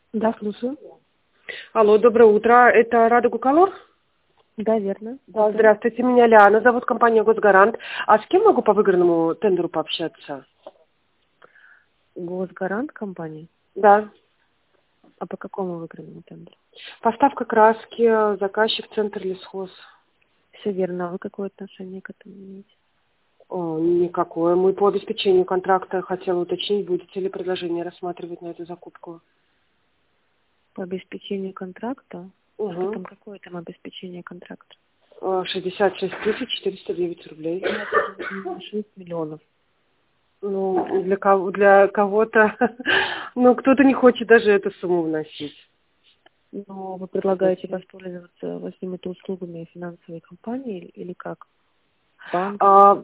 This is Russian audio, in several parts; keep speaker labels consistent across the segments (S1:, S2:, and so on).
S1: Да, слушаю.
S2: Алло, доброе утро. Это Радуга Колор?
S1: Да, верно.
S2: Да, здравствуйте, меня Лиана, зовут компания Госгарант. А с кем могу по выигранному тендеру пообщаться?
S1: Госгарант компании?
S2: Да.
S1: А по какому выигранному тендеру?
S2: Поставка краски, заказчик Центр Лесхоз.
S1: Все верно. А вы какое отношение к этому имеете?
S2: Никакое. Мы по обеспечению контракта хотела уточнить, будете ли предложение рассматривать на эту закупку.
S1: По обеспечению контракта? Что
S2: Угу.
S1: там, какое там обеспечение контракта?
S2: 66 409 рублей.
S1: Ну, это же 6 миллионов.
S2: Ну, для кого-то, ну, кто-то не хочет даже эту сумму вносить.
S1: Но вы предлагаете воспользоваться какими-то услугами финансовой компании или как? Банк?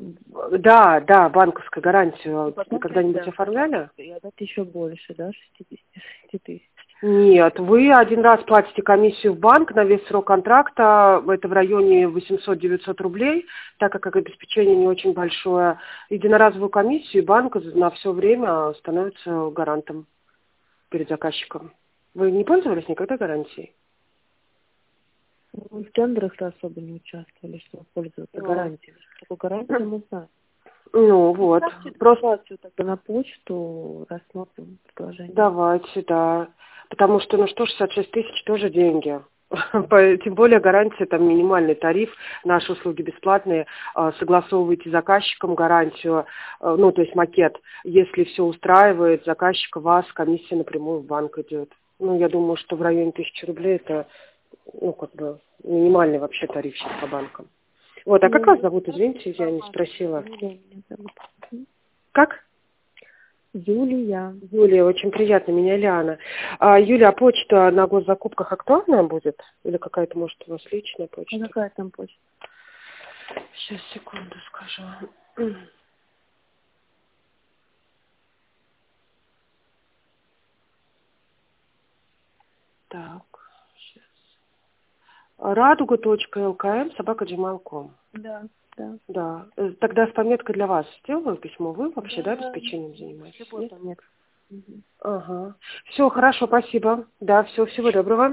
S2: Да, банковскую гарантию.
S1: И потом
S2: Когда-нибудь оформляли?
S1: и отдать еще больше, да, 66 тысяч.
S2: Нет, вы один раз платите комиссию в банк на весь срок контракта, это в районе 800-900 рублей, так как обеспечение не очень большое. Единоразовую комиссию, и банк на все время становится гарантом перед заказчиком. Вы не пользовались никогда гарантией?
S1: Мы в тендерах-то особо не участвовали, чтобы пользоваться гарантией. Что такое гарантия, мы знаем.
S2: Ну вот, просто
S1: Ситуацию тогда на почту рассмотрим предложение.
S2: давайте, да. Потому что, 166 тысяч тоже деньги. Тем более гарантия, там минимальный тариф, наши услуги бесплатные, согласовывайте с заказчиком гарантию, то есть макет. Если все устраивает заказчика, вас комиссия напрямую в банк идет. Я думаю, что в районе 1000 рублей это, минимальный вообще тариф сейчас по банкам. Вот, а как вас зовут, извините, я не спросила.
S1: Юлия меня зовут.
S2: Как?
S1: Юлия.
S2: Юлия, очень приятно, меня Лиана. Юля, а почта на госзакупках актуальная будет? Или какая-то, может, у вас личная
S1: А
S2: почта?
S1: какая там почта?
S2: Сейчас, секунду скажу. Так, сейчас. Радуга.лкм@gmail.com.
S1: Да.
S2: Да. Тогда с пометкой для вас сделаю письмо. Вы вообще, да, обеспечением занимаетесь?
S1: Любой
S2: Нет?
S1: нет.
S2: Ага. Все, хорошо, спасибо. Да, всего доброго.